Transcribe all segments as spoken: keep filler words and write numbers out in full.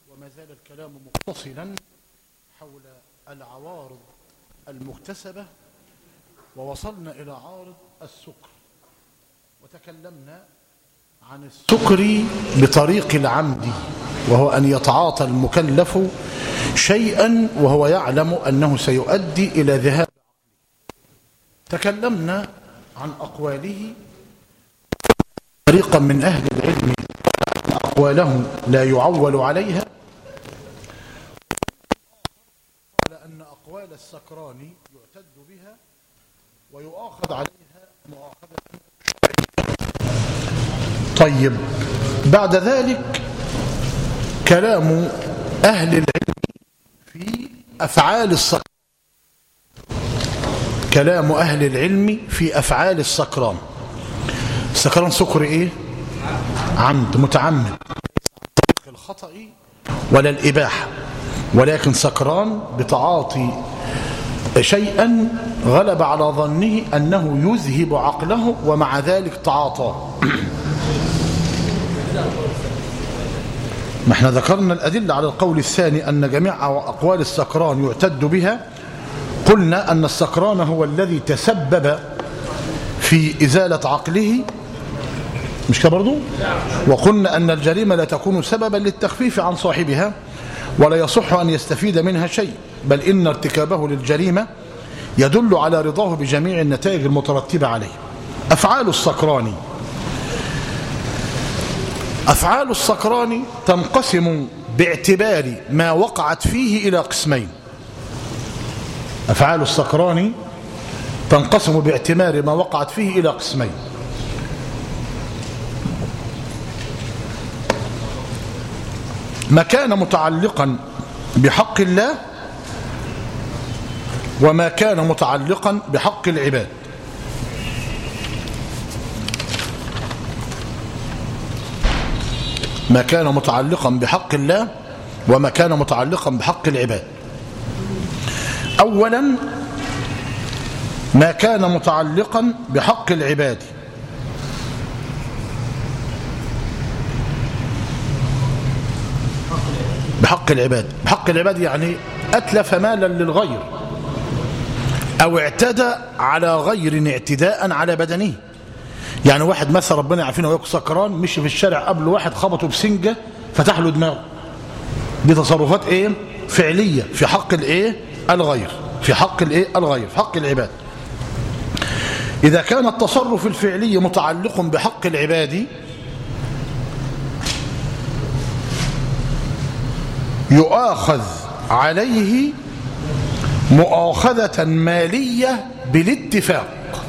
وما زال الكلام متصلا حول العوارض المكتسبة، ووصلنا إلى عارض السكر، وتكلمنا عن السكر بطريق العمد، وهو أن يتعاطى المكلف شيئا وهو يعلم أنه سيؤدي إلى ذهاب. تكلمنا عن أقواله طريقا من أهل العلم أقواله لا يعول عليها، على أن أقوال السكران يعتد بها ويؤاخذ عليها مؤاخذة. طيب، بعد ذلك كلام أهل العلم في أفعال السكران. كلام أهل العلم في أفعال السكران. السكران سكر إيه؟ عمد، متعمد، الخطأ ولا الإباحة، ولكن سكران بتعاطي شيئا غلب على ظنه أنه يذهب عقله ومع ذلك تعاطاه. ما احنا ذكرنا الأدلة على القول الثاني أن جميع أقوال السكران يعتد بها. قلنا أن السكران هو الذي تسبب في إزالة عقله، مش كده برضو؟ وقلنا أن الجريمة لا تكون سببا للتخفيف عن صاحبها ولا يصح أن يستفيد منها شيء، بل إن ارتكابه للجريمة يدل على رضاه بجميع النتائج المترتبة عليه. أفعال السكران. أفعال السكران تنقسم باعتبار ما وقعت فيه إلى قسمين. أفعال السكران تنقسم باعتبار ما وقعت فيه إلى قسمين. ما كان متعلقا بحق الله وما كان متعلقا بحق العباد. ما كان متعلقا بحق الله وما كان متعلقا بحق العباد. أولا، ما كان متعلقا بحق العباد. بحق العباد بحق العباد يعني أتلف مالا للغير أو اعتدى على غير اعتداء على بدنه. يعني واحد مثلا ربنا يعافينا وياكل سكران، مشي في الشارع قبل واحد خبطه بسنجة فتح له دماغه. دي تصرفات ايه؟ فعلية في حق الايه؟ الغير، في حق الايه؟ الغير، في حق العباد. إذا كان التصرف الفعلي متعلق بحق العباد يؤاخذ عليه مؤاخذة مالية بالاتفاق.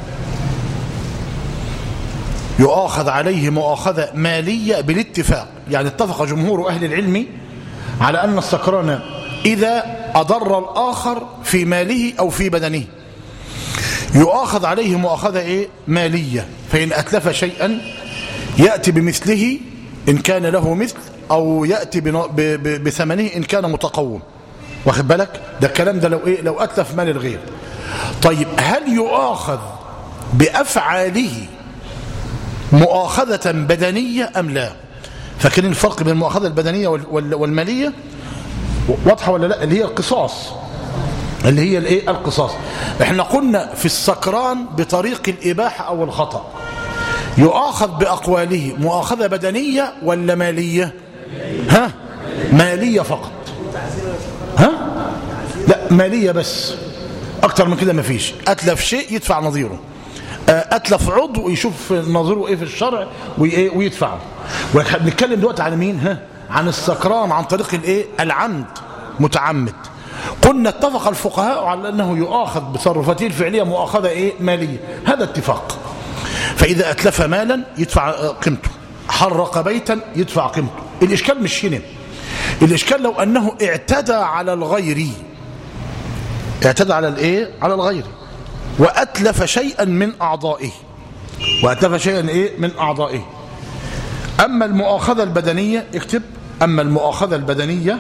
يؤاخذ عليه مؤاخذة مالية بالاتفاق. يعني اتفق جمهور أهل العلم على أن السكران إذا أضر الآخر في ماله أو في بدنه يؤاخذ عليه مؤاخذة إيه؟ مالية. فإن أتلف شيئا يأتي بمثله إن كان له مثل، أو يأتي بثمنه إن كان متقوم. واخد بالك؟ ده الكلام ده لو إيه؟ لو أتلف مال الغير. طيب، هل يؤاخذ بأفعاله مؤاخذة بدنية أم لا؟ فاكرين الفرق بين المؤاخذة البدنية والمالية؟ واضحة ولا لا؟ اللي هي القصاص، اللي هي الايه؟ القصاص. احنا قلنا في السكران بطريق الإباحة أو الخطأ يؤاخذ بأقواله مؤاخذة بدنية ولا مالية؟ ها؟ مالية فقط. ها؟ لا، مالية بس، أكتر من كده مفيش. أتلف شيء يدفع نظيره، أتلف عضو يشوف نظيره إيه في الشرع ويدفعه. ونتكلم دلوقتي على مين؟ ها؟ عن السكران عن طريق الايه؟ العمد، متعمد. قلنا اتفق الفقهاء على أنه يؤاخذ بتصرفاته الفعلية مؤاخذة إيه؟ مالية. هذا اتفاق. فإذا أتلف مالا يدفع قيمته، حرق بيتا يدفع قيمته. الإشكال مش هنا. الإشكال لو أنه اعتدى على الغير، اعتدى على الإيه؟ على الغير، وأتلف شيئا من أعضائه، وأتلف شيئا إيه؟ من أعضائه. أما المؤاخذة البدنية، اكتب، أما المؤاخذة البدنية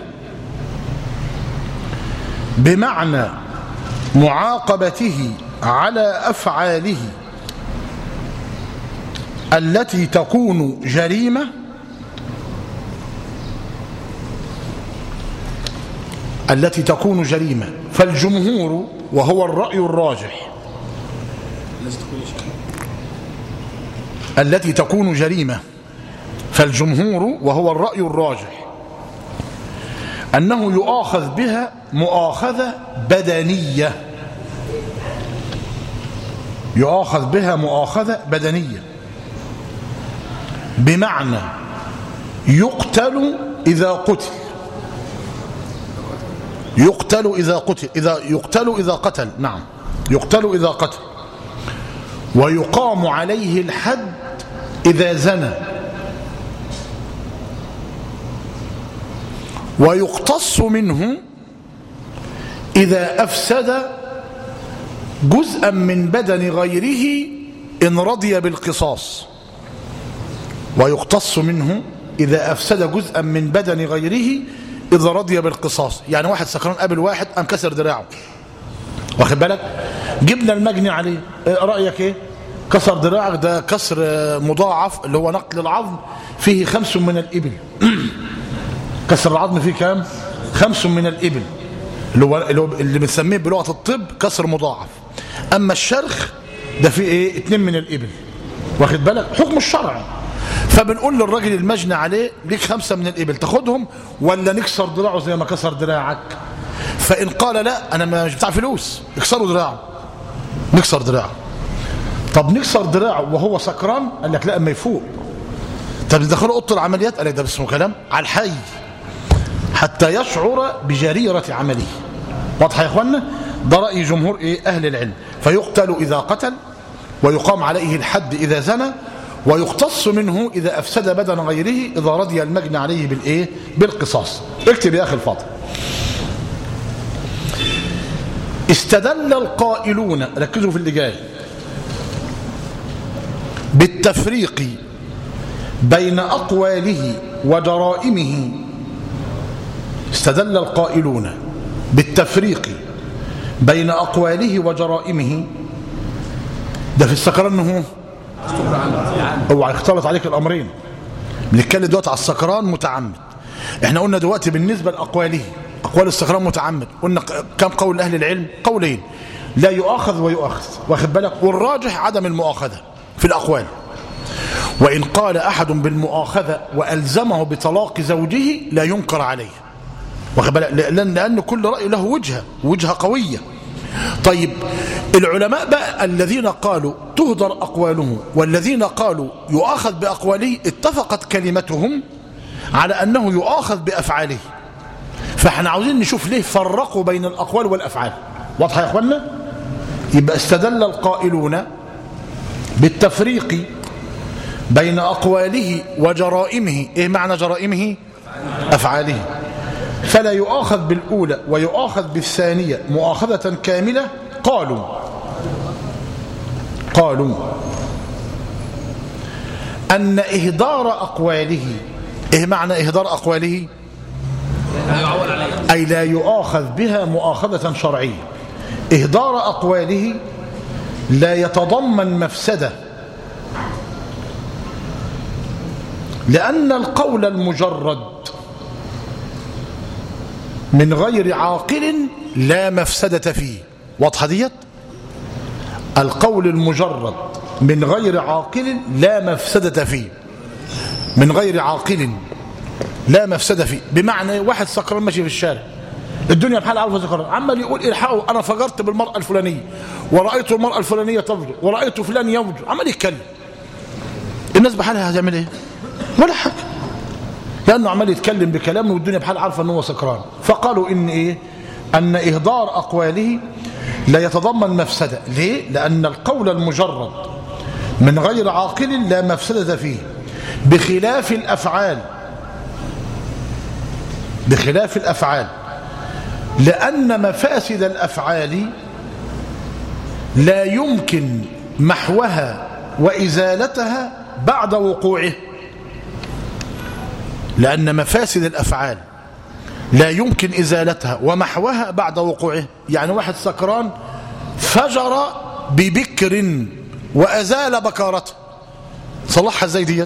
بمعنى معاقبته على أفعاله التي تكون جريمة التي تكون جريمة، فالجمهور وهو الرأي الراجح التي تكون جريمة فالجمهور وهو الرأي الراجح أنه يؤاخذ بها مؤاخذة بدنية، يؤاخذ بها مؤاخذة بدنية، بمعنى يقتل إذا قتل، يقتل إذا قتل إذا يقتل إذا قتل نعم يقتل إذا قتل، ويقام عليه الحد إذا زنى، ويقتص منه إذا أفسد جزءا من بدن غيره إن رضي بالقصاص، ويقتص منه إذا أفسد جزءا من بدن غيره إذا رضي بالقصاص. يعني واحد سكران قابل واحد قام كسر دراعه، واخد بالك، جبنا المجني عليه، رأيك ايه؟ كسر دراعك، ده كسر مضاعف اللي هو نقل العظم فيه خمس من الإبل. كسر العظم فيه كام؟ خمس من الإبل، اللي هو اللي بنسميه بلغة الطب كسر مضاعف. أما الشرخ ده فيه ايه؟ اتنين من الإبل، واخد بالك، حكم الشرع. فبنقول للراجل المجني عليه ليك خمسة من الإبل تاخدهم ولا نكسر دراعه زي ما كسر دراعك؟ فإن قال لا أنا مش بتاع فلوس، اكسروا دراعه، نكسر دراعه. طب نكسر دراعه وهو سكران؟ قال لك لا اما يفوق. طب ندخله اوضه العمليات؟ قال لك ده اسمه كلام على الحي حتى يشعر بجريرة عمله. واضحه يا اخوانا؟ ده رأي جمهور ايه اهل العلم. فيقتل اذا قتل، ويقام عليه الحد اذا زنى، ويقتص منه اذا افسد بدن غيره اذا رضي المجني عليه بالايه بالقصاص. اكتب يا اخي الفاضل. استدل القائلون، ركزوا في اللي جاي، بالتفريق بين أقواله وجرائمه. استدل القائلون بالتفريق بين أقواله وجرائمه. ده في السكران انه هو هيختلط عليك الأمرين. بنتكلم دلوقتي على السكران متعمد. احنا قلنا دلوقتي بالنسبة لأقواله، أقوال السكران متعمد، قلنا كم قول أهل العلم؟ قولين، لا يؤاخذ ويؤاخذ، واخد بالك، والراجح عدم المؤاخذة في الأقوال. وإن قال أحد بالمؤاخذة وألزمه بطلاق زوجه لا ينكر عليه، واخد بالك، لأن, لأن كل رأي له وجهة وجهة قوية. طيب العلماء بقى الذين قالوا تهدر أقواله والذين قالوا يؤاخذ بأقواله اتفقت كلمتهم على أنه يؤاخذ بأفعاله. فاحنا عاوزين نشوف ليه فرقوا بين الأقوال والأفعال. واضحة يا أخوانا؟ يبقى استدل القائلون بالتفريق بين أقواله وجرائمه. إيه معنى جرائمه؟ أفعاله. فلا يؤاخذ بالأولى ويؤاخذ بالثانية مؤاخذة كاملة. قالوا قالوا أن إهدار أقواله. إيه معنى إهدار أقواله؟ أي لا يؤاخذ بها مؤاخذة شرعية. إهدار أقواله لا يتضمن مفسدة، لأن القول المجرد من غير عاقل لا مفسدة فيه. واضحة ديت؟ القول المجرد من غير عاقل لا مفسدة فيه، من غير عاقل لا مفسدة فيه، بمعنى واحد سكران ماشي في الشارع، الدنيا بحال عارفه سكران، عمال يقول الحقوا انا فجرت بالمرأة الفلانية ورأيت المرأة الفلانية تفجر ورأيت فلان يفجر، عمال يتكلم. الناس بحالها هتعمل ايه؟ ولا حاجة، لأنه عمال يتكلم بكلام والدنيا بحال عارفه أنه سكران. فقالوا إن إيه؟ أن إهدار أقواله لا يتضمن مفسدة. ليه؟ لأن القول المجرد من غير عاقل لا مفسدة فيه، بخلاف الأفعال، بخلاف الأفعال، لأن مفاسد الأفعال لا يمكن محوها وإزالتها بعد وقوعه. لأن مفاسد الأفعال لا يمكن إزالتها ومحوها بعد وقوعه. يعني واحد سكران فجر ببكر وأزال بكارته، صلحها ازاي ديت؟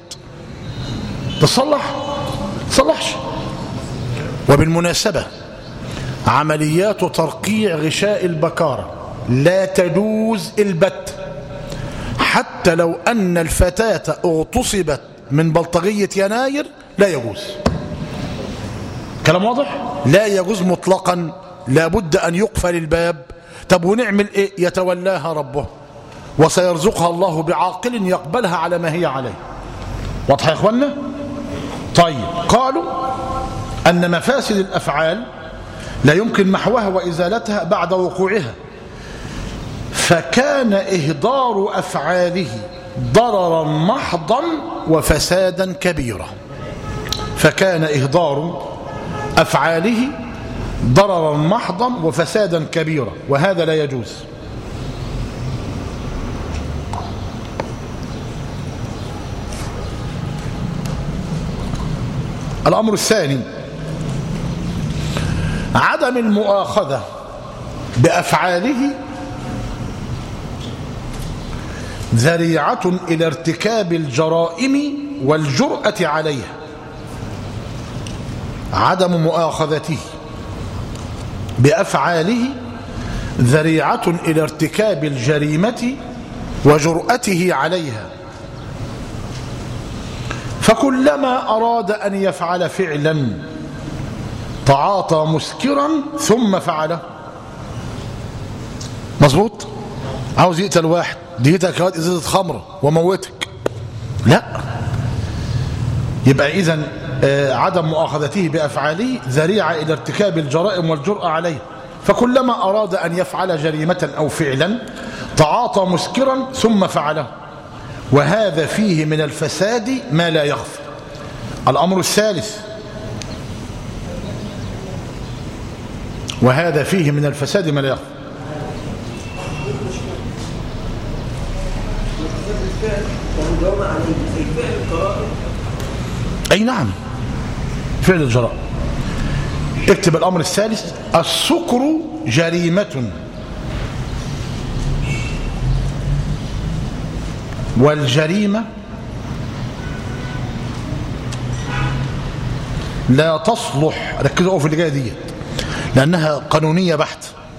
تصلح؟ تصلحش. وبالمناسبة عمليات ترقيع غشاء البكارة لا تجوز البت، حتى لو أن الفتاة اغتصبت من بلطجية يناير لا يجوز. كلام واضح؟ لا يجوز مطلقا، لابد أن يقفل الباب. طب ونعمل إيه؟ يتولاها ربه وسيرزقها الله بعاقل يقبلها على ما هي عليه. واضح يا إخوانا؟ طيب، قالوا أن مفاسد الأفعال لا يمكن محوها وإزالتها بعد وقوعها، فكان إهدار أفعاله ضررا محضا وفسادا كبيرا. فكان إهدار أفعاله ضررا محضا وفسادا كبيرا، وهذا لا يجوز. الأمر الثاني عدم المؤاخذة بأفعاله ذريعة إلى ارتكاب الجرائم والجرأة عليها. عدم مؤاخذته بأفعاله ذريعة إلى ارتكاب الجريمة وجرأته عليها، فكلما أراد أن يفعل فعلا تعاطى مسكرا ثم فعله. مظبوط؟ عاوز يقتل واحد، ديتك هات ازازة خمرة وموتك، لا. يبقى إذن عدم مؤاخذته بأفعاله ذريعة إلى ارتكاب الجرائم والجرأة عليه، فكلما أراد أن يفعل جريمة أو فعلا تعاطى مسكرا ثم فعله، وهذا فيه من الفساد ما لا يغفر. الأمر الثالث، وهذا فيه من الفساد ما لا يغفر. أي نعم، فعل الجرائم. اكتب الأمر الثالث: السكر جريمة، والجريمة لا تصلح، ركزوا في اللي جايه دي لأنها قانونية بحت.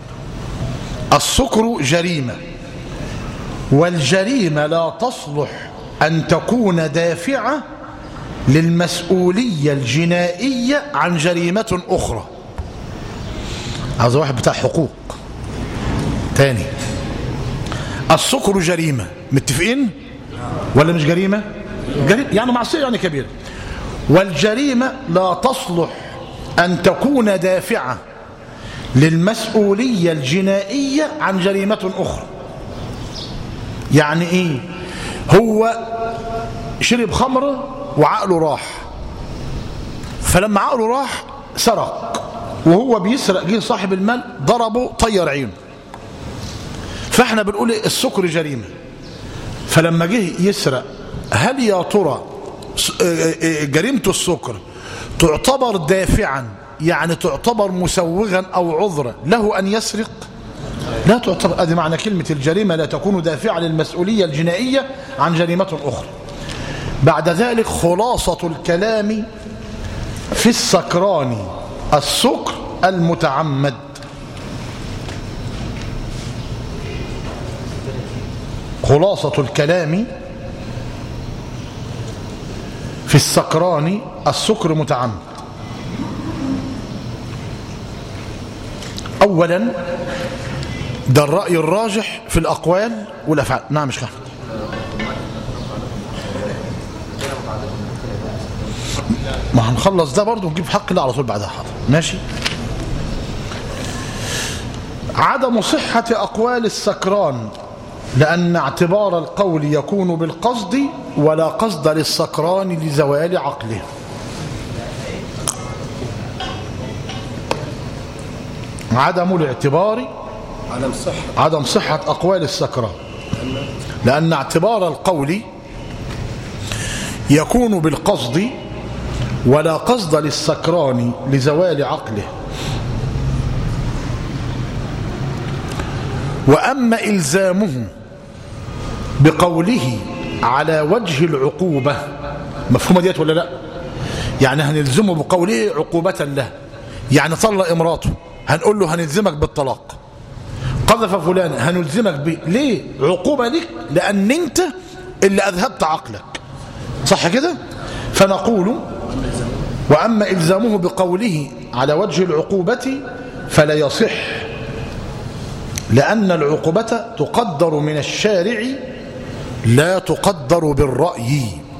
السكر جريمة، والجريمة لا تصلح أن تكون دافعة للمسؤولية الجنائية عن جريمة أخرى. عاوز واحد بتاع حقوق تاني. السكر جريمة، متفقين ولا مش جريمة؟ جريمة يعني معصية، يعني كبيرة. والجريمة لا تصلح أن تكون دافعة للمسؤولية الجنائية عن جريمة أخرى. يعني إيه؟ هو شرب خمر وعقله راح، فلما عقله راح سرق، وهو بيسرق جه صاحب المال ضربه طير عينه، فاحنا بنقول السكر جريمة. فلما جه يسرق، هل يا ترى جريمة السكر تعتبر دافعا، يعني تعتبر مسوغا أو عذرا له أن يسرق؟ لا تعتبر. هذه معنى كلمة الجريمة لا تكون دافعة للمسؤولية الجنائية عن جريمة أخرى. بعد ذلك خلاصة الكلام في السكران السكر المتعمد. خلاصة الكلام في السكران السكر متعمد. أولا ده الرأي الراجح في الأقوال والأفعال. نعم مش كده، ما هنخلص ده برضه ونجيب حق الله على طول بعدها. حاضر ماشي. عدم صحة أقوال السكران، لأن اعتبار القول يكون بالقصد ولا قصد للسكران لزوال عقله. عدم الاعتبار عدم صحة عدم صحة أقوال السكران، لأن اعتبار القول يكون بالقصد ولا قصد للسكران لزوال عقله. وأما إلزامه بقوله على وجه العقوبة، مفهومة ديت ولا لا؟ يعني هنلزمه بقوله عقوبة له، يعني طلق امراته هنقول له هنلزمك بالطلاق. قذف فلان هنلزمك به. ليه؟ عقوبة لك لأن انت اللي أذهبت عقلك، صح كده؟ فنقول وأما إلزامه بقوله على وجه العقوبة فلا يصح، لأن العقوبة تقدر من الشارع لا تقدر بالرأي،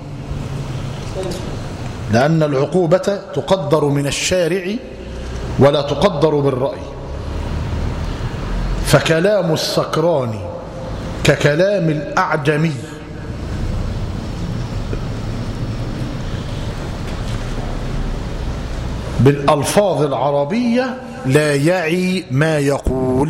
لأن العقوبة تقدر من الشارع ولا تقدر بالرأي. فكلام السكران ككلام الأعجمي بالألفاظ العربية لا يعي ما يقول.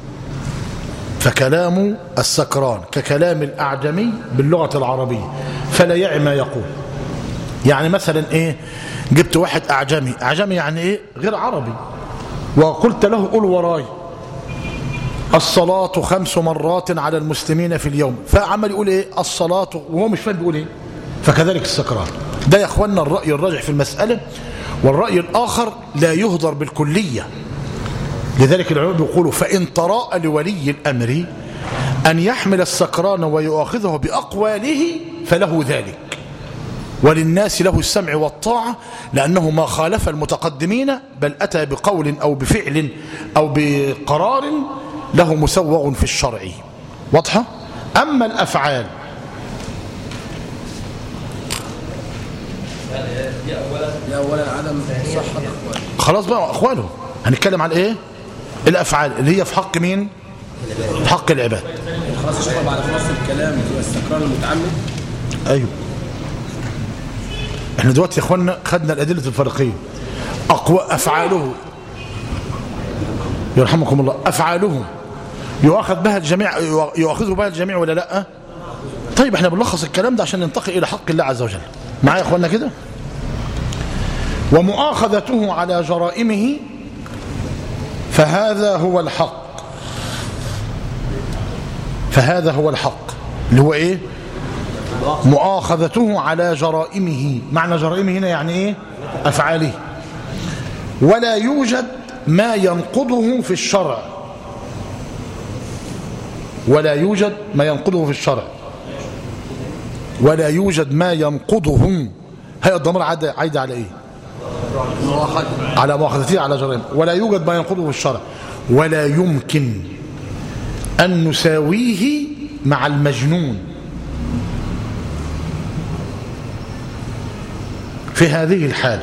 فكلام السكران ككلام الأعجمي باللغة العربية فلا يعي ما يقول. يعني مثلا إيه؟ جبت واحد أعجمي، أعجمي يعني إيه؟ غير عربي، وقلت له قل وراي الصلاة خمس مرات على المسلمين في اليوم، فعمل يقول إيه؟ الصلاة وهو مش فاهم بيقول إيه. فكذلك السكران. ده يا أخوانا الرأي الراجح في المسألة، والرأي الآخر لا يهدر بالكلية. لذلك العلماء بيقولوا فإن تراءى لولي الأمر أن يحمل السكران ويؤاخذه بأقواله فله ذلك، وللناس له السمع والطاعة، لأنه ما خالف المتقدمين بل أتى بقول أو بفعل أو بقرار له مسوغ في الشرع. واضحة؟ أما الأفعال دي أولا عدم صحة الأقوال. خلاص بقى أخواله، هنتكلم عن إيه؟ الأفعال اللي هي في حق مين؟ في حق العباد. خلاص اشتغل على خلاص الكلام والسكران المتعمد. أيوه، احنا دلوقتي يا اخوانا خدنا الأدلة الفرقية. أقوى أفعاله يرحمكم الله، أفعاله يؤاخذ بها الجميع، يؤاخذه بها الجميع ولا لا؟ طيب احنا بنلخص الكلام ده عشان ننتقل إلى حق الله عز وجل. معايا يا اخوانا كده؟ ومؤاخذته على جرائمه فهذا هو الحق، فهذا هو الحق اللي هو ايه؟ مؤاخذته على جرائمه. معنى جرائمه هنا يعني ايه؟ أفعاله. ولا يوجد ما ينقضه في الشرع، ولا يوجد ما ينقضه في الشرع، ولا يوجد ما ينقضه. هي الضمير عايدة على ايه؟ على مؤاخذته على جرائمه. ولا يوجد ما ينقضه في الشرع، ولا يمكن أن نساويه مع المجنون في هذه الحالة.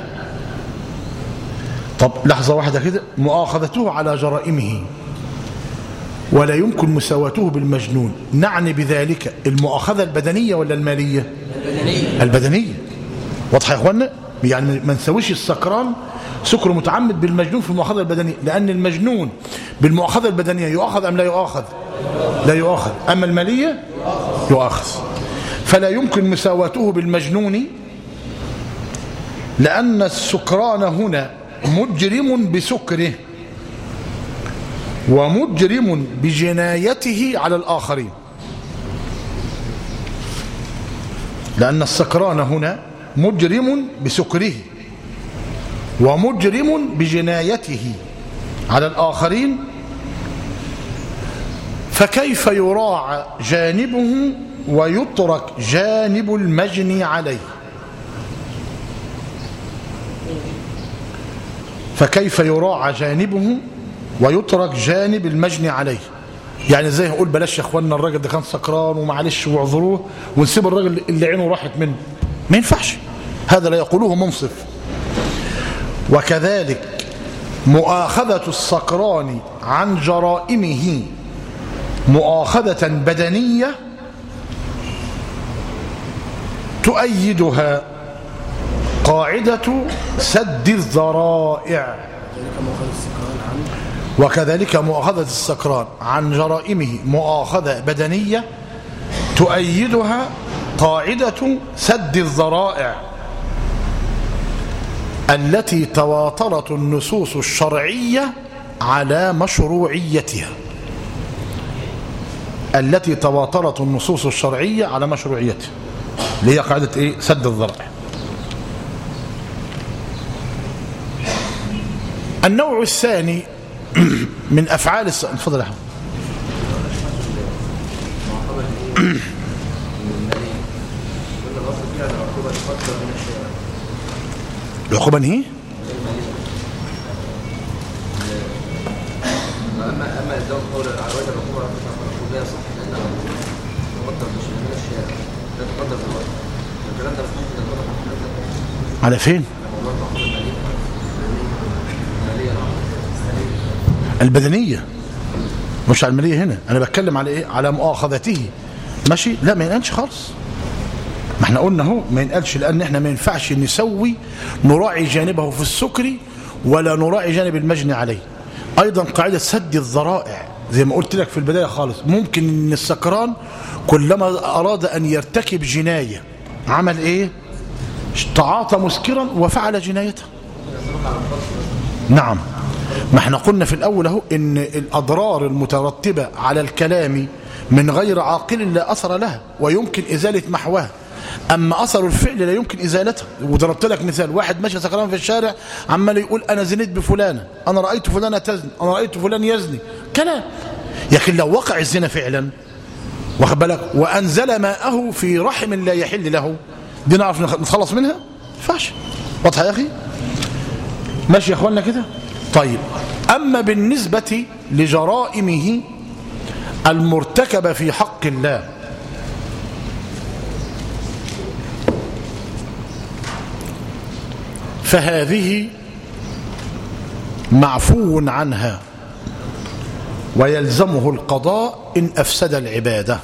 طب لحظة واحدة كده، مؤاخذته على جرائمه ولا يمكن مساواته بالمجنون، نعني بذلك المؤاخذة البدنية ولا المالية؟ البدنية. البدنية. واضح يا اخوانا؟ يعني ما نسويش السكران سكر متعمد بالمجنون في المؤاخذة البدنية، لأن المجنون بالمؤاخذة البدنية يؤاخذ أم لا يؤاخذ؟ لا يؤاخذ. أما المالية يؤاخذ. فلا يمكن مساواته بالمجنون، لأن السكران هنا مجرم بسكره ومجرم بجنايته على الآخرين. لأن السكران هنا مجرم بسكره ومجرم بجنايته على الآخرين، فكيف يراعى جانبه ويترك جانب المجني عليه؟ فكيف يراعى جانبه ويترك جانب المجني عليه؟ يعني ازاي هقول بلاش يا اخوانا الراجل ده كان سكران ومعلش واعذروه ونسيب الراجل اللي عينه راحت منه؟ ما ينفعش، هذا لا يقوله منصف. وكذلك مؤاخذة السكران عن جرائمه مؤاخذة بدنية تؤيدها قاعدة سد الذرائع. وكذلك مؤاخذة السكران عن جرائمه مؤاخذة بدنية تؤيدها قاعدة سد الذرائع التي تواترت النصوص الشرعية على مشروعيتها، التي تواترت النصوص الشرعية على مشروعيتها، اللي هي قاعدة ايه؟ سد الذرائع. النوع الثاني من أفعال الس... اتفضل يا أحمد. العقوبة هي أما أما الزوج قول على وجه العقوبة لا يصح لأنه تقدر مش من الشارع لا تقدر في الوقت الكلام ده مش ممكن يتطبق على فين؟ البدنية مش على المالية هنا. أنا بتكلم على إيه؟ على مؤاخذته. ماشي؟ لا ما ينقلش خالص. ما احنا قلنا اهو ما ينقلش، لأن احنا ما ينفعش نسوي نراعي جانبه في السكر ولا نراعي جانب المجني عليه. أيضا قاعدة سد الذرائع زي ما قلت لك في البداية خالص. ممكن ان السكران كلما أراد أن يرتكب جناية عمل إيه؟ تعاطى مسكرا وفعل جنايته. نعم. ما احنا قلنا في الأول اهو ان الأضرار المترتبة على الكلام من غير عاقل لا أثر لها ويمكن إزالة محوها، أما أثر الفعل لا يمكن إزالته. وضربت لك مثال، واحد ماشي سكران في الشارع عمال يقول أنا زنيت بفلانة، أنا رأيت فلانة تزني، أنا رأيت فلان يزني، كلام. لكن لو وقع الزنا فعلا واخد بالك وأنزل ماءه في رحم لا يحل له، دي نعرف نتخلص منها؟ فاش. واضحة يا أخي؟ ماشي يا أخوانا كده؟ طيب، أما بالنسبة لجرائمه المرتكبة في حق الله فهذه معفو عنها ويلزمه القضاء إن أفسد العبادة.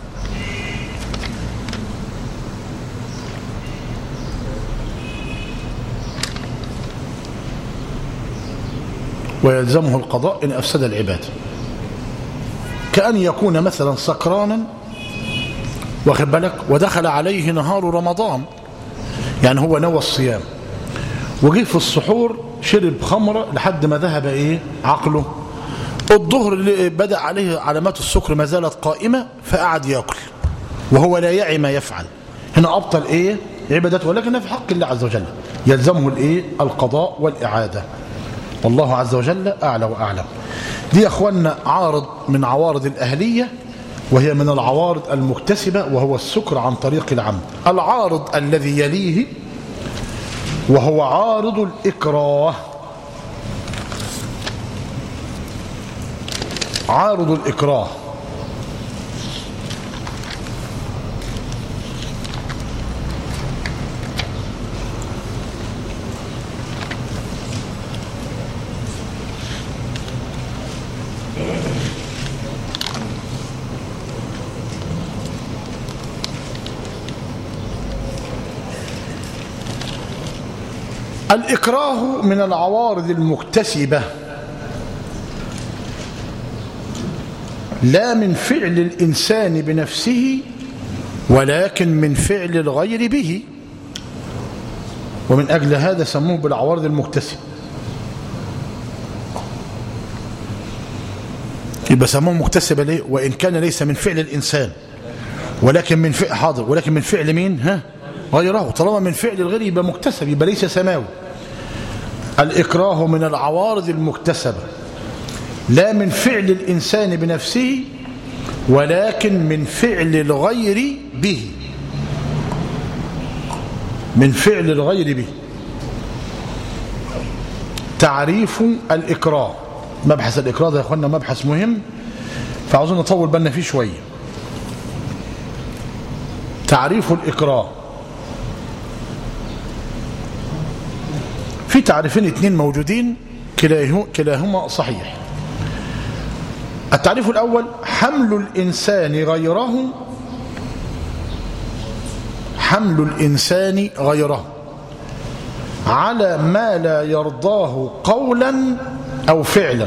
ويلزمه القضاء إن أفسد العبادة، كأن يكون مثلا سكرانا واخد بالك ودخل عليه نهار رمضان، يعني هو نوى الصيام وجه في السحور شرب خمرة لحد ما ذهب ايه عقله. الظهر اللي بدأ عليه علامات السكر ما زالت قائمة فقعد يأكل وهو لا يعي ما يفعل. هنا أبطل ايه عبادته، ولكن في حق الله عز وجل يلزمه الايه القضاء والإعادة. والله عز وجل أعلى وأعلم. دي يا أخوانا عارض من عوارض الأهلية، وهي من العوارض المكتسبة، وهو السكر عن طريق العمد. العارض الذي يليه وهو عارض الإكراه. عارض الإكراه الإكراه من العوارض المكتسبة لا من فعل الإنسان بنفسه ولكن من فعل الغير به، ومن أجل هذا سموه بالعوارض المكتسبة. يبقى سموه مكتسبة ليه؟ وإن كان ليس من فعل الإنسان ولكن من فعل حاضر ولكن من فعل مين؟ ها؟ غيره. طالما من فعل الغير يبقى مكتسب، يبقى ليس سماوي. الإكراه من العوارض المكتسبة لا من فعل الإنسان بنفسه ولكن من فعل الغير به. من فعل الغير به. تعريف الإكراه. مبحث الإكراه ده يا أخوانا مبحث مهم، فعاوزين نطول بالنا فيه شوية. تعريف الإكراه في تعريفين اثنين موجودين كلاهما صحيح. التعريف الأول حمل الإنسان غيره حمل الإنسان غيره على ما لا يرضاه قولا أو فعلا،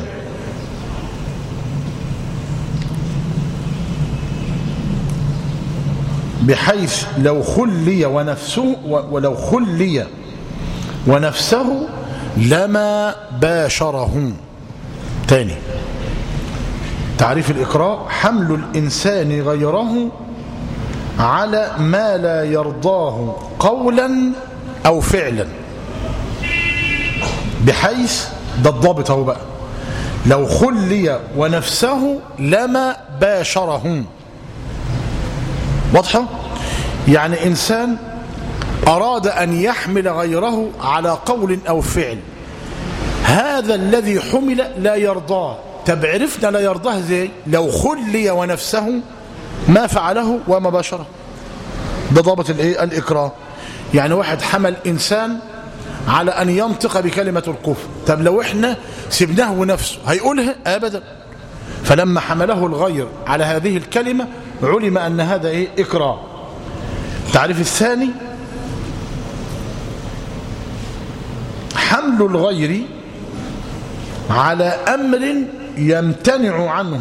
بحيث لو خلي ونفسه ولو خلي ونفسه لما باشره. تاني تعريف الإكراه حمل الإنسان غيره على ما لا يرضاه قولا أو فعلا، بحيث ده الضابط اهو بقى، لو خلي ونفسه لما باشره. واضحة؟ يعني إنسان أراد أن يحمل غيره على قول أو فعل، هذا الذي حمل لا يرضاه. طب عرفنا لا يرضاه زي لو خلي ونفسه ما فعله وما باشره. ده ضابط الايه؟ الإكراه. يعني واحد حمل إنسان على أن ينطق بكلمة الكفر، طب لو احنا سبناه ونفسه هيقولها؟ أبدا. فلما حمله الغير على هذه الكلمة علم أن هذا ايه؟ إكراه. التعريف الثاني حمل الغير على أمر يمتنع عنه.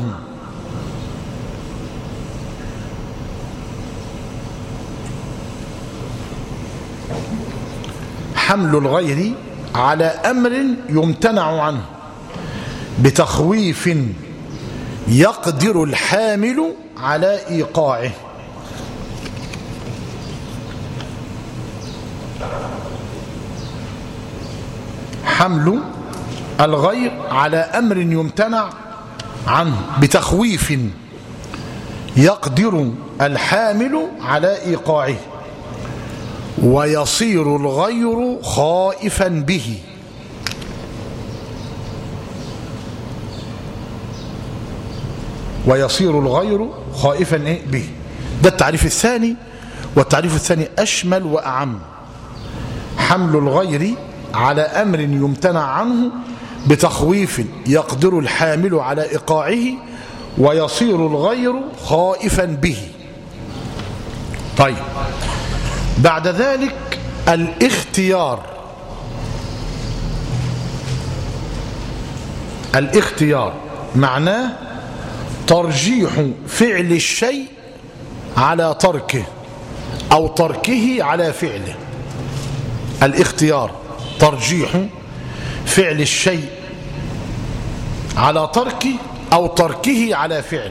حمل الغير على أمر يمتنع عنه بتخويف يقدر الحامل على إيقاعه. حمل الغير على أمر يمتنع عنه بتخويف يقدر الحامل على إيقاعه ويصير الغير خائفا به. ويصير الغير خائفا به. ده التعريف الثاني، والتعريف الثاني أشمل وأعم. حمل الغير على أمر يمتنع عنه بتخويف يقدر الحامل على إيقاعه ويصير الغير خائفا به. طيب، بعد ذلك الاختيار. الاختيار معناه ترجيح فعل الشيء على تركه أو تركه على فعله. الاختيار ترجيح فعل الشيء على تركه أو تركه على فعله.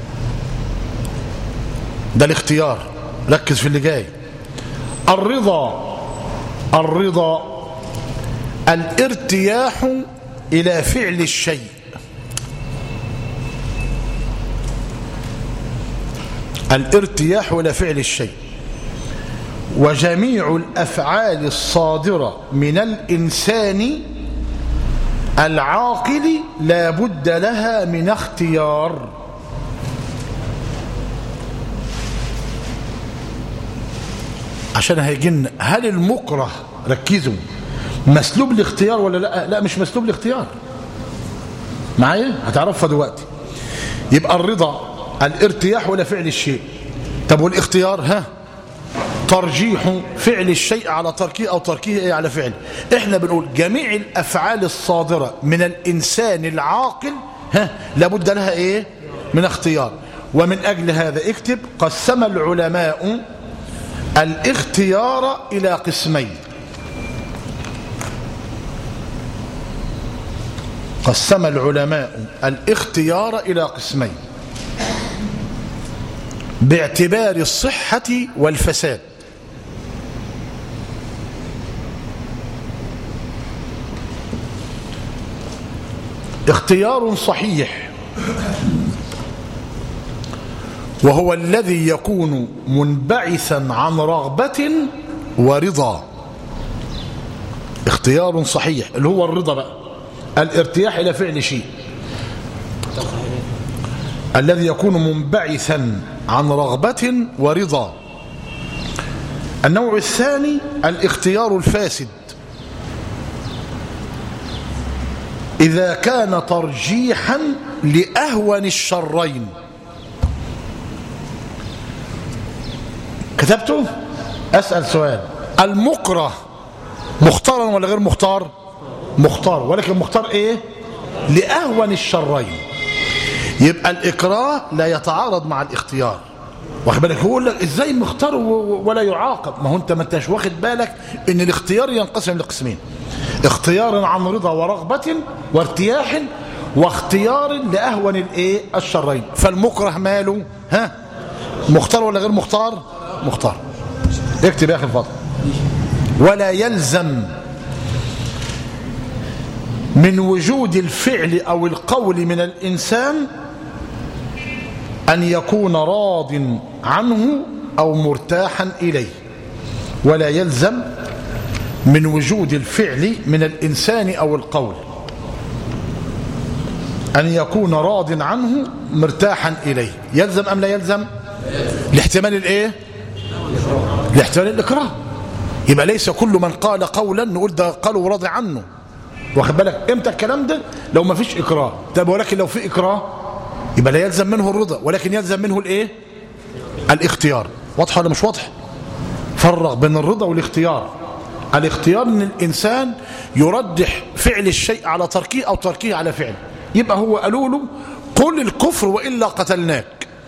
ده الاختيار. ركز في اللي جاي. الرضا الرضا الارتياح إلى فعل الشيء. الارتياح إلى فعل الشيء. وجميع الأفعال الصادرة من الإنسان العاقل لا بد لها من اختيار. عشان هيجن هل المكره، ركزوا، مسلوب الاختيار ولا لا؟ لا، مش مسلوب الاختيار. معايا؟ هتعرفها دلوقتي. يبقى الرضا الارتياح ولا فعل الشيء. طب والاختيار؟ ها، ترجيح فعل الشيء على تركه أو تركه على فعله. احنا بنقول جميع الأفعال الصادرة من الإنسان العاقل ها لابد لها ايه؟ من اختيار. ومن أجل هذا اكتب: قسم العلماء الاختيار إلى قسمين. قسم العلماء الاختيار إلى قسمين باعتبار الصحة والفساد. اختيار صحيح وهو الذي يكون منبعثا عن رغبة ورضا. اختيار صحيح اللي هو الرضا بقى، الارتياح إلى فعل شيء، الذي يكون منبعثا عن رغبة ورضا. النوع الثاني الاختيار الفاسد، إذا كان ترجيحا لأهون الشرين. كتبته؟ أسأل سؤال: المكره مختارا ولا غير مختار؟ مختار، ولكن مختار ايه؟ لأهون الشرين. يبقى الإكراه لا يتعارض مع الاختيار. واخد بالك؟ هو يقول لك ازاي مختار ولا يعاقب؟ ما هو انت ما انتش واخد بالك ان الاختيار ينقسم لقسمين: اختيار عن رضا ورغبة وارتياح، واختيار لأهون الايه؟ الشرين. فالمكره ماله؟ ها، مختار ولا غير مختار؟ مختار. اكتب يا اخي الفاضل: ولا يلزم من وجود الفعل أو القول من الإنسان أن يكون راض عنه أو مرتاحا إليه، ولا يلزم من وجود الفعل من الإنسان أو القول أن يكون راض عنه مرتاحا إليه. يلزم أم لا يلزم؟ لاحتمال الإيه؟ لاحتمال الإكراه. يبقى ليس كل من قال قولا نقول ده قالوا راضي عنه، واخد بالك؟ امتى الكلام ده؟ لو ما فيش إكراه. طب ولكن لو في إكراه يبقى لا يلزم منه الرضا، ولكن يلزم منه الإيه؟ الاختيار. واضح ولا مش واضح؟ فرق بين الرضا والاختيار. الاختيار ان الانسان يرجح فعل الشيء على تركه او تركه على فعله. يبقى هو قالوا له قل الكفر والا قتلناك،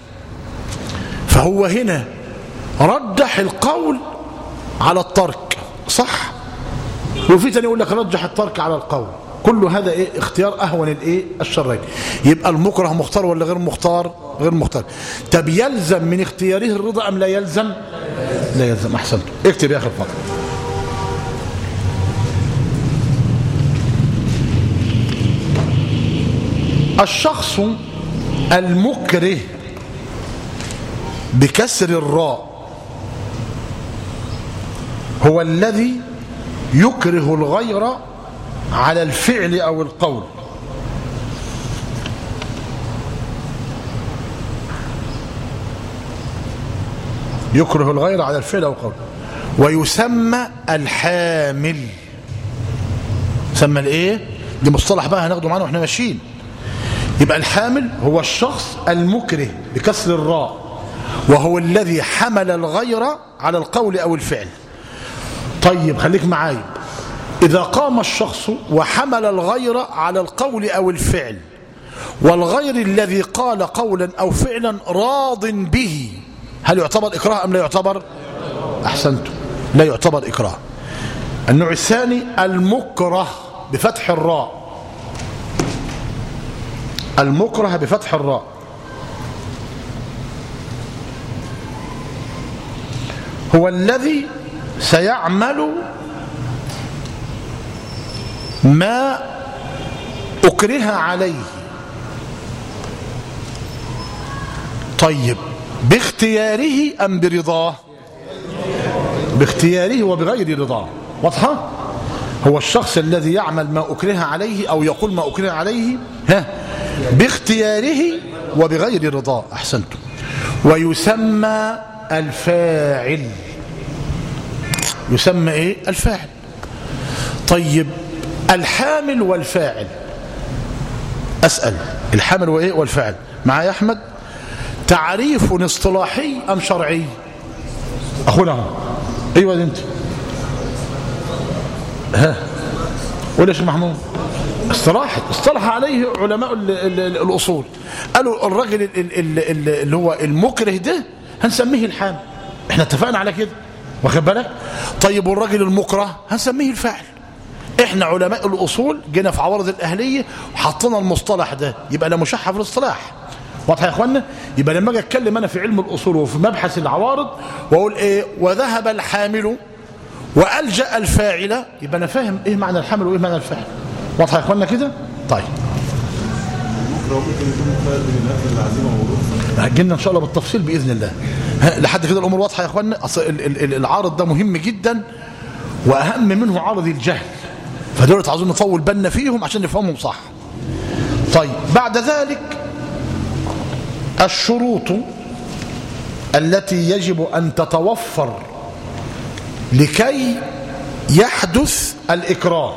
فهو هنا رجح القول على الترك، صح؟ وفي تاني يقول لك رجح الترك على القول. كل هذا ايه؟ اختيار اهون الايه؟ الشرين. يبقى المكره مختار ولا غير مختار؟ غير مختار. طب يلزم من اختياره الرضا ام لا يلزم؟ لا يلزم. احسنت. اكتب يا اخي الفضل. الشخص المكره بكسر الراء هو الذي يكره الغير على الفعل أو القول. يكره الغير على الفعل أو القول. ويسمى الحامل. يسمى الايه؟ دي مصطلح بقى هناخده معانا واحنا ماشيين. يبقى الحامل هو الشخص المكره بكسر الراء، وهو الذي حمل الغير على القول أو الفعل. طيب خليك معايا، إذا قام الشخص وحمل الغير على القول أو الفعل، والغير الذي قال قولا أو فعلا راض به، هل يعتبر إكراه أم لا يعتبر؟ أحسنتم، لا يعتبر إكراه. النوع الثاني المكره بفتح الراء. المكره بفتح الراء هو الذي سيعمل ما أكره عليه. طيب باختياره أم برضاه؟ باختياره وبغير رضاه. واضحة؟ هو الشخص الذي يعمل ما أكره عليه أو يقول ما أكره عليه ها باختياره وبغير رضاه. أحسنتم. ويسمى الفاعل. يسمى إيه؟ الفاعل. طيب الحامل والفاعل، أسأل، الحامل وإيه والفاعل معايا أحمد؟ تعريف اصطلاحي أم شرعي؟ أخونا أيوة أنت ها قول يا شيخ محمود. اصطلاح اصطلح عليه علماء ال ال ال الأصول، قالوا الرجل ال ال ال اللي هو المكره ده هنسميه الحامل، احنا اتفقنا على كده، واخد بالك؟ طيب والرجل المكره هنسميه الفاعل. احنا علماء الأصول جينا في عوارض الأهلية وحطينا المصطلح ده، يبقى لا مشحة في الاصطلاح. واضح يا اخوانا؟ يبقى لما اجي اتكلم انا في علم الأصول وفي مبحث العوارض واقول ايه وذهب الحامل وألجأ الفاعل، يبقى انا فاهم ايه معنى الحامل وايه معنى الفاعل. واضح يا اخوانا كده؟ طيب هتجينا ان شاء الله بالتفصيل باذن الله. لحد كده الامور واضحه يا اخوانا. اصل العارض ده مهم جدا واهم منه عارض الجهل، فدول عاوزين نطول بالنا فيهم عشان نفهمهم صح. طيب بعد ذلك الشروط التي يجب ان تتوفر لكي يحدث الإكراه.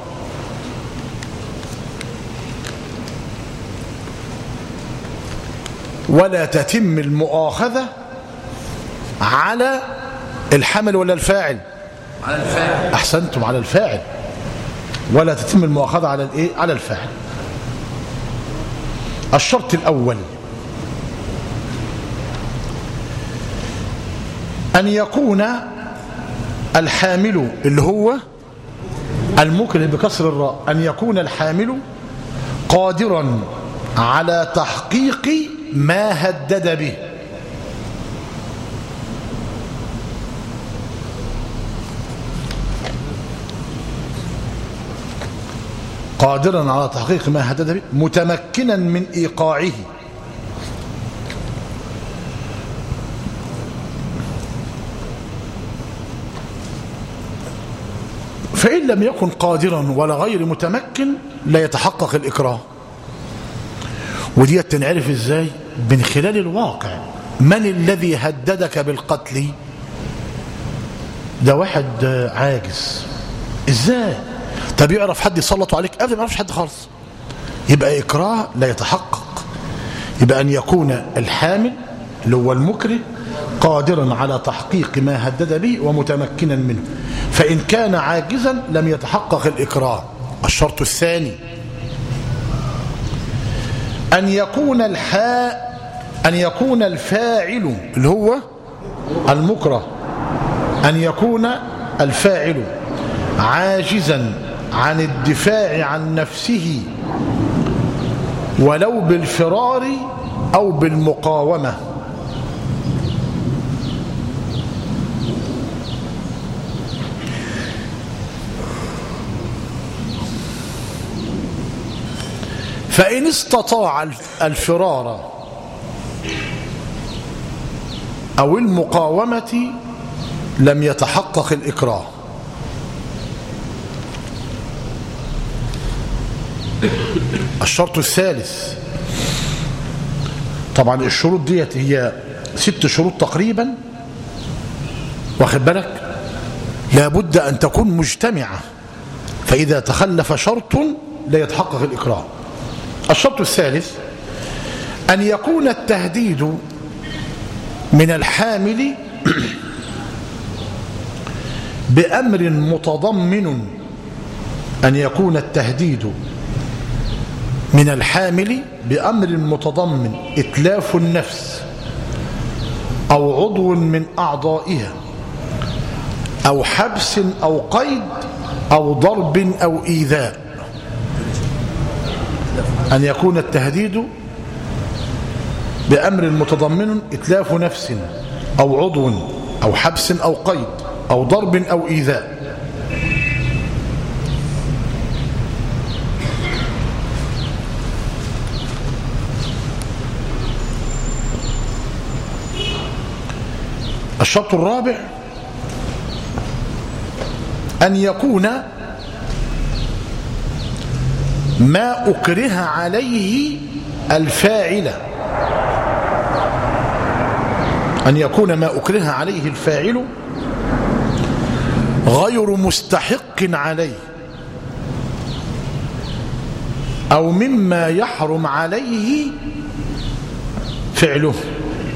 ولا تتم المؤاخذة على الحمل ولا الفاعل؟ على الفاعل. أحسنتم، على الفاعل. ولا تتم المؤاخذة على الإيه؟ على الفاعل. الشرط الأول أن يكون الحامل اللي هو المكره بكسر الراء، أن يكون الحامل قادرا على تحقيق ما هدد به. قادرا على تحقيق ما هدد به متمكنا من إيقاعه. فإن لم يكن قادرا ولا غير متمكن لا يتحقق الإكراه. ودي تنعرف إزاي؟ من خلال الواقع. من الذي هددك بالقتل؟ ده واحد عاجز. إزاي؟ طب يعرف حد يسلط عليك؟ أبدا ما يعرفش حد خالص. يبقى إكراه لا يتحقق. يبقى أن يكون الحامل اللي هو المكره قادرا على تحقيق ما هدد به ومتمكنا منه. فإن كان عاجزا لم يتحقق الإكراه. الشرط الثاني أن يكون الحاء أن يكون الفاعل اللي هو المكره أن يكون الفاعل عاجزا عن الدفاع عن نفسه ولو بالفرار أو بالمقاومة. فإن استطاع الفرار أو المقاومة لم يتحقق الإكراه. الشرط الثالث، طبعا الشروط ديت هي ست شروط تقريبا، واخد بالك، لابد أن تكون مجتمعة، فإذا تخلف شرط لا يتحقق الإكراه. الشرط الثالث أن يكون التهديد من الحامل بأمر متضمن أن يكون التهديد من الحامل بأمر متضمن إتلاف النفس أو عضو من أعضائها أو حبس أو قيد أو ضرب أو إيذاء. أن يكون التهديد بأمر متضمن إتلاف نفس أو عضو أو حبس أو قيد أو ضرب أو إيذاء. الشرط الرابع أن يكون ما أكره عليه الفاعل أن يكون ما أكره عليه الفاعل غير مستحق عليه أو مما يحرم عليه فعله.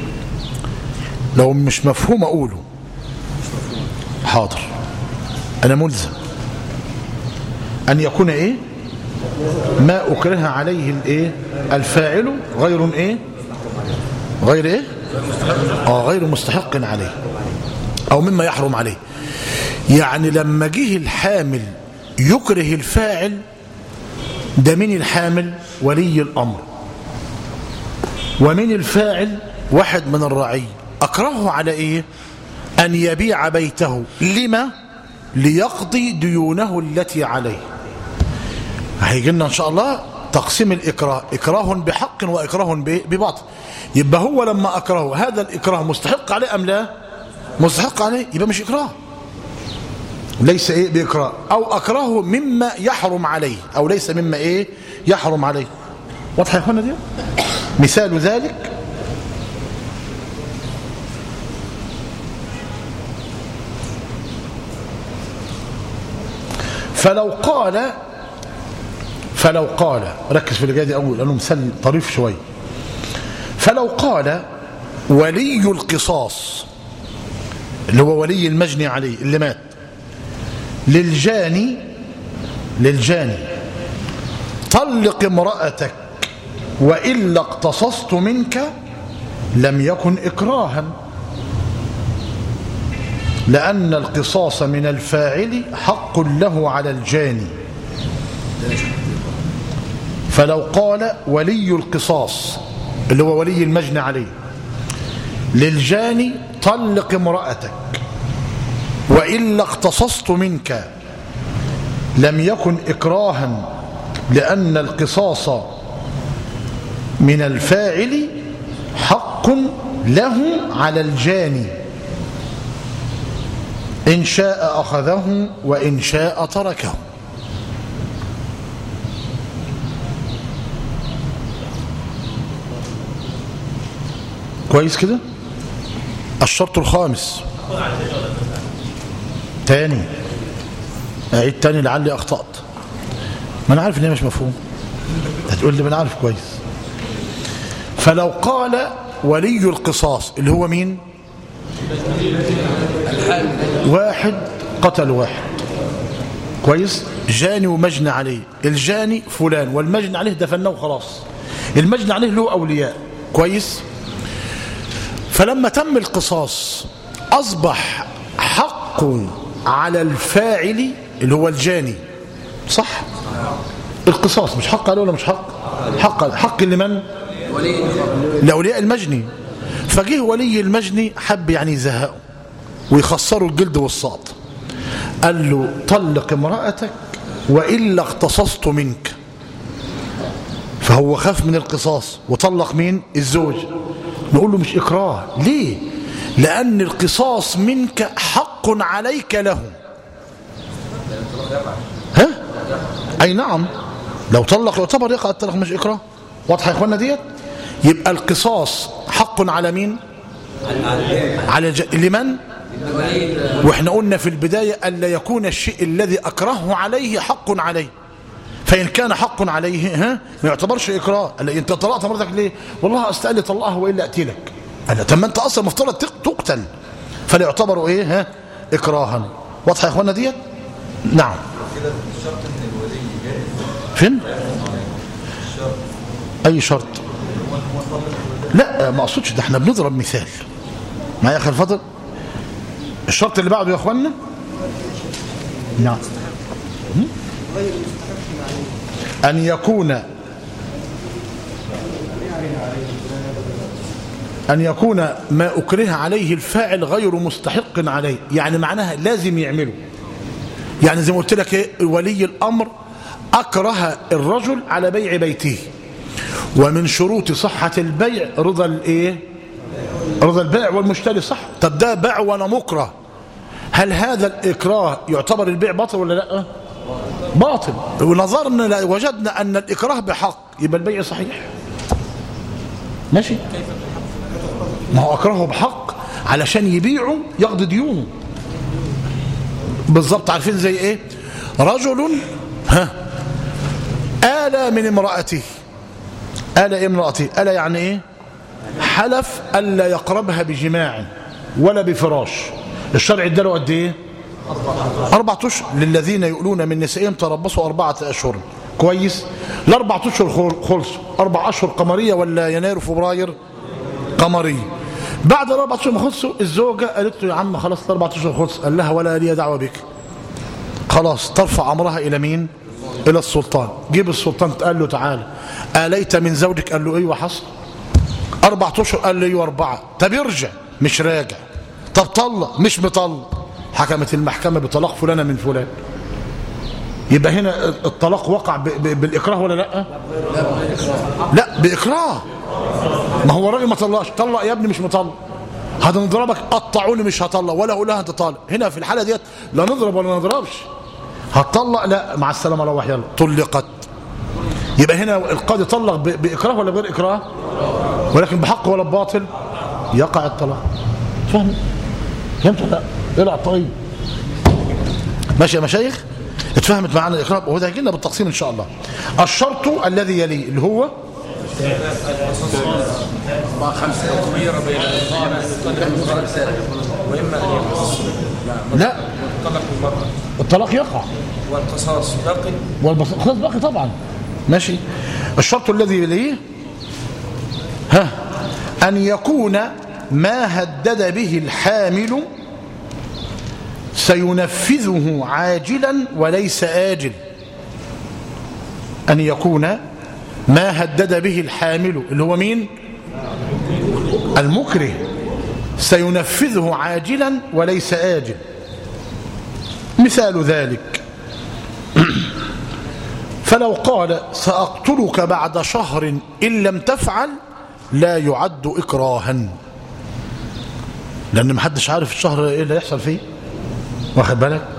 لو مش مفهوم أقوله. حاضر، أنا ملزم أن يكون إيه ما أكره عليه الإيه الفاعل غير إيه غير إيه آه غير مستحق عليه أو مما يحرم عليه. يعني لما جه الحامل يكره الفاعل، ده من الحامل ولي الأمر، ومن الفاعل واحد من الرعي. أكرهه على إيه؟ أن يبيع بيته. لما؟ ليقضي ديونه التي عليه. هيجي لنا إن شاء الله تقسيم الإكراه، إكراه بحق وإكراه بباطل. يبقى هو لما أكرهه هذا الإكراه مستحق عليه أم لا؟ مستحق عليه، يبقى مش إكراه، ليس إيه بإكراه. أو أكرهه مما يحرم عليه أو ليس مما إيه يحرم عليه. واضح يا أخوانا دي؟ مثال ذلك فلو قال فلو قال ركز في اللي جاي دي أول لأنه مثال طريف شوي. فلو قال ولي القصاص اللي هو ولي المجني عليه اللي مات للجاني للجاني طلق امرأتك وإلا اقتصصت منك، لم يكن إكراها، لأن القصاص من الفاعل حق له على الجاني. فلو قال ولي القصاص اللي هو ولي المجني عليه للجاني طلق امرأتك وإلا اقتصصت منك، لم يكن إكراها، لأن القصاص من الفاعل حق له على الجاني إن شاء أخذه وإن شاء تركه. كويس كده؟ الشرط الخامس تاني، أعيد تاني لعلي أخطأت، ما أنا عارف إن هي مش مفهوم، هتقول لي ما أنا عارف كويس. فلو قال ولي القصاص اللي هو مين؟ واحد قتل واحد، كويس، جاني ومجنى عليه، الجاني فلان والمجنى عليه دفناه وخلاص، المجنى عليه له أولياء، كويس. فلما تم القصاص أصبح حق على الفاعل اللي هو الجاني، صح؟ القصاص مش حق عليه ولا مش حق؟ حق حق لمن؟ لأولياء المجني. فجه ولي المجني حب يعني يزهقه ويخسروا الجلد والصاد، قال له طلق امرأتك وإلا اقتصصت منك. فهو خاف من القصاص وطلق مين؟ الزوج. نقول له مش إكراه، ليه؟ لأن القصاص منك حق عليك له. ها؟ أي نعم، لو طلق يعتبر يقع الطلاق، مش إكراه. واضحة يا إخوانا ديت؟ يبقى القصاص حق على مين؟ على الج... لمن؟ واحنا قلنا في البداية ألا يكون الشيء الذي أكره عليه حق عليه، فإن كان حق عليه ها ما يعتبرش إكراه. قال انت طلقت مرتك ليه؟ والله استقل طلقها وإلا أقتلك. قال طب ما انت أصلا مفترض تقتل، فلا يعتبر إيه ها إكراها. واضحة يا إخوانا ديت؟ نعم. فين؟ أي شرط؟ لا ما أقصدش ده، احنا بنضرب مثال معايا يا أخي الفضل. الشرط اللي بعده يا أخوانا، نعم، أن يكون أن يكون ما أكره عليه الفاعل غير مستحق عليه، يعني معناها لازم يعمله. يعني زي ما قلت لك ايه، ولي الأمر أكره الرجل على بيع بيته، ومن شروط صحة البيع رضا الايه؟ رضا البائع والمشتري، صح؟ طب ده باع وانا مكره، هل هذا الإكراه يعتبر البيع باطل ولا لا؟ باطل. ونظرنا وجدنا أن الإكراه بحق، يبقى البيع صحيح، ماشي؟ ما هو أكرهه بحق علشان يبيعه يقضي ديونه بالضبط. عارفين زي ايه؟ رجل ها آل من امرأته، آل إيه امرأته؟ آل يعني ايه؟ حلف ألا يقربها بجماع ولا بفراش. الشرع اداله قد ايه؟ أربعة أشهر. للذين يؤلون من نسائهم تربصوا أربعة أشهر، كويس. الأربعة أشهر خلصوا، أربع أشهر قمرية ولا يناير وفبراير قمرية. بعد الأربعة أشهر ما خلصوا الزوجة قالت له يا عم خلاص الأربعة أشهر خلص. قال لها ولا لي دعوة بك، خلاص ترفع أمرها إلى مين؟ إلى السلطان. جيب السلطان قال له تعالى آليت من زوجك؟ قال له ايوه حصل. أربعة أشهر؟ قال له ايوه أربعة. طب يرجع؟ مش راجع. طب طلق؟ مش مطلق. حكمت المحكمة بطلاق فلانة من فلان. يبقى هنا الطلاق وقع بالإكراه ولا لا؟ لا بإكراه. ما هو الراجل ما طلقش، طلق يا ابني مش مطلق، هنضربك قطعوني مش هطلق ولا اقول لها انت طالق. هنا في الحالة ديت لا نضرب ولا نضربش، هتطلق لا مع السلامة روح يلا طلقت. يبقى هنا القاضي طلق بإكراه ولا بغير إكراه؟ ولكن بحق ولا بباطل؟ يقع الطلاق. فهم؟ فهمت ولا لا؟ العب طيب. ماشي يا مشايخ؟ اتفهمت معنا الإكراه؟ وهذا هيجي لنا بالتقسيم إن شاء الله. الشرط الذي يليه اللي هو لا الطلاق يقع والقصاص باقي، والقصاص باقي طبعا. ماشي. الشرط الذي يليه ها أن يكون ما هدد به الحامل سينفذه عاجلا وليس آجل. أن يكون ما هدد به الحامل اللي هو مين؟ المكره، سينفذه عاجلا وليس آجل. مثال ذلك فلو قال سأقتلك بعد شهر إن لم تفعل لا يعد إكراها، لأن محدش عارف الشهر إيه اللي يحصل فيه، واخد بالك.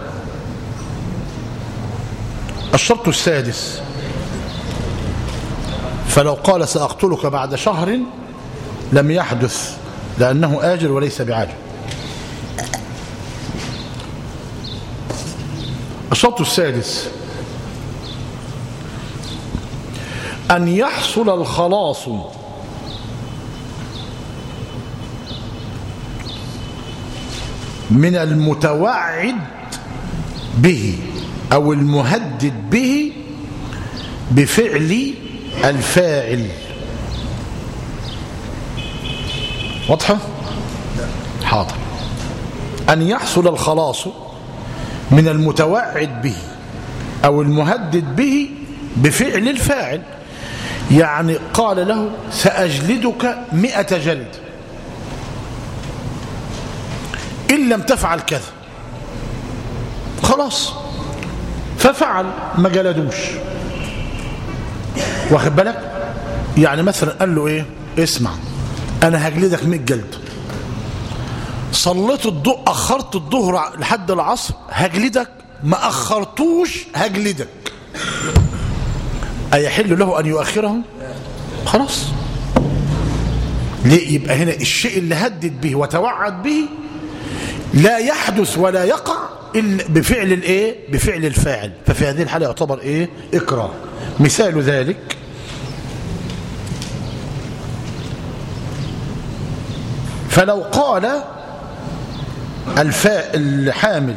الشرط السادس، فلو قال سأقتلك بعد شهر لم يحدث، لأنه آجل وليس بعاجل. الشرط السادس أن يحصل الخلاص من المتوعد به أو المهدد به بفعل الفاعل. واضحة؟ حاضر. أن يحصل الخلاص من المتوعد به أو المهدد به بفعل الفاعل، يعني قال له سأجلدك مئة جلد إن لم تفعل كذا، خلاص ففعل ما جلدوش، واخد بالك. يعني مثلا قال له ايه، اسمع انا هجلدك مئة جلد، صليت الضوء اخرت الظهر لحد العصر هجلدك، ما اخرتوش هجلدك، ايحل له ان يؤخره؟ خلاص. ليه؟ يبقى هنا الشيء اللي هدد به وتوعد به لا يحدث ولا يقع إلا بفعل الايه، بفعل الفاعل، ففي هذه الحالة يعتبر ايه، إكراه. مثال ذلك فلو قال الفاعل الحامل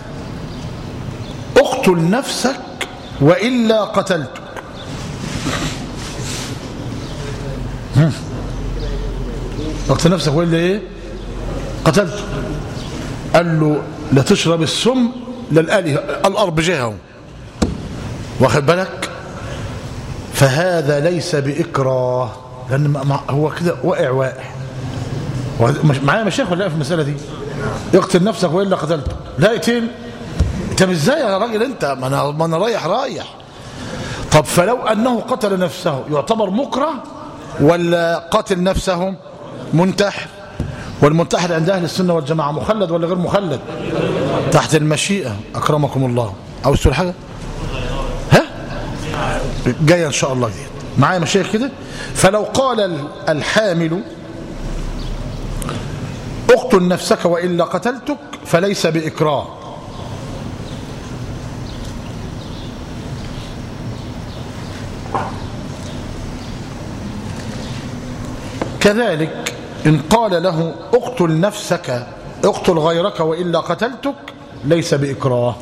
اقتل نفسك وإلا قتلتك، اقتل نفسك وإلا ايه قتلتك، قال له لا تشرب السم للآلهة الأرض جهه، واخد بالك. فهذا ليس بإكراه، لأن هو كده واقع واقع. معايا مشايخ ولا لا في المسألة دي؟ اقتل نفسك وإلا قتلتك، لا اقتل انت مش ازاي يا راجل انت، ما انا ما انا رايح رايح. طب فلو أنه قتل نفسه يعتبر مكره ولا قاتل نفسه منتحر؟ والمنتحر عند أهل السنة والجماعة مخلد ولا غير مخلد؟ تحت المشيئة. أكرمكم الله. عاوز تقول حاجة؟ ها؟ جاية إن شاء الله جديد. معايا مشايخ كده؟ فلو قال الحامل اقتل نفسك وإلا قتلتك فليس بإكراه. كذلك إن قال له اقتل نفسك اقتل غيرك وإلا قتلتك ليس بإكراه.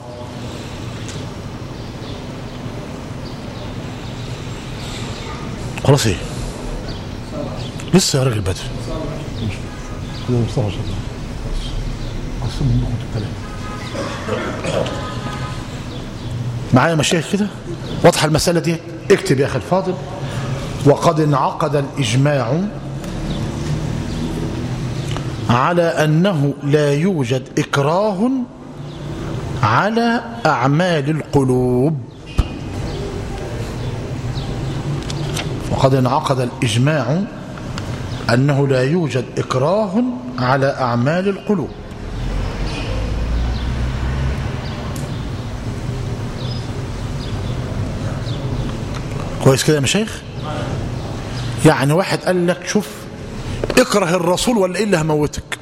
خلاص ايه لسه يا راجل بدري كده مصطفى ان شاء الله قسمهم لكم الثلاثه. معايا مشايخ كده واضحه المساله دي؟ اكتب يا اخي الفاضل. وقد انعقد الإجماع على أنه لا يوجد إكراه على أعمال القلوب. وقد انعقد الإجماع أنه لا يوجد إكراه على أعمال القلوب. كويس كده يا مشايخ؟ يعني واحد قال لك شوف اكره الرسول ولا ايه اللي هموتك،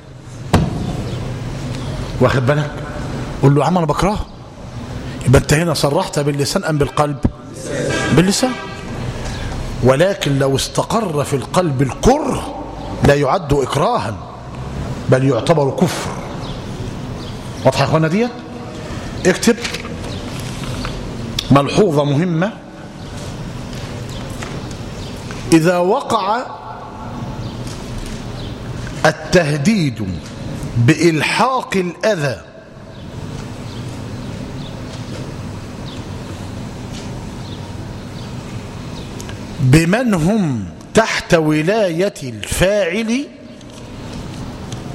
واخد بالك؟ قول له يا عم انا بكرهه، يبقى انت هنا صرحت باللسان ام بالقلب؟ باللسان. ولكن لو استقر في القلب الكره لا يعد اكراها بل يعتبر كفر. واضحه يا اخوانا ديت؟ اكتب ملحوظه مهمه. إذا وقع التهديد بإلحاق الأذى بمن هم تحت ولاية الفاعل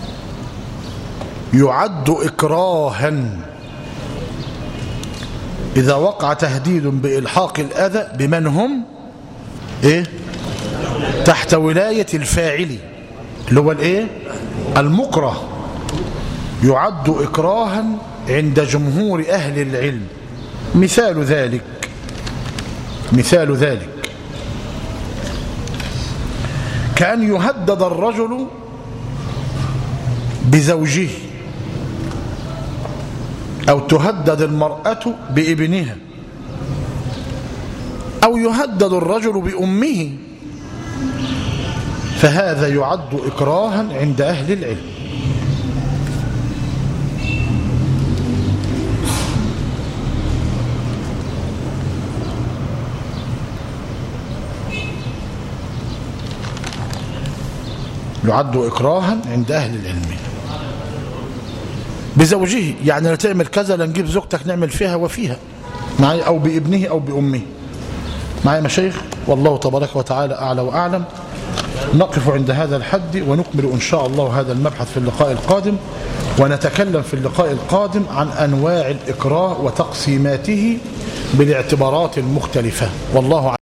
يعد إكراها إذا وقع تهديد بإلحاق الأذى بمن هم إيه؟ تحت ولاية الفاعل اللي هو الإيه؟ المكره، يعد إكراها عند جمهور أهل العلم. مثال ذلك مثال ذلك كأن يهدد الرجل بزوجه، أو تهدد المرأة بابنها، أو يهدد الرجل بأمه، فهذا يعد إكراها عند أهل العلم. يعد إكراها عند أهل العلم. بزوجه يعني لا تعمل كذا، لا نجيب زوجتك نعمل فيها وفيها معي، أو بابنه أو بأمه. معي مشايخ، والله تبارك وتعالى أعلى وأعلم. نقف عند هذا الحد ونكمل إن شاء الله هذا المبحث في اللقاء القادم، ونتكلم في اللقاء القادم عن أنواع الإكراه وتقسيماته بالاعتبارات المختلفة. والله